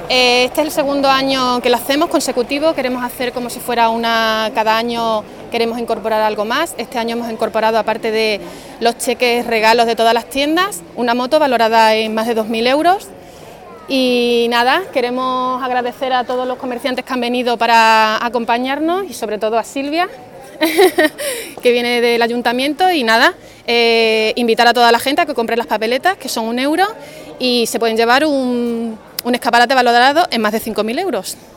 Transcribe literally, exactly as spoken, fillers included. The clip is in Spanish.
Eh, este es el segundo año que lo hacemos consecutivo, queremos hacer como si fuera una, cada año queremos incorporar algo más. Este año hemos incorporado, aparte de los cheques regalos de todas las tiendas, una moto valorada en más de dos mil euros. Y nada, queremos agradecer a todos los comerciantes que han venido para acompañarnos y sobre todo a Silvia, que viene del ayuntamiento, y nada, eh, invitar a toda la gente a que compre las papeletas, que son un euro, y se pueden llevar un, un escaparate valorado en más de cinco mil euros.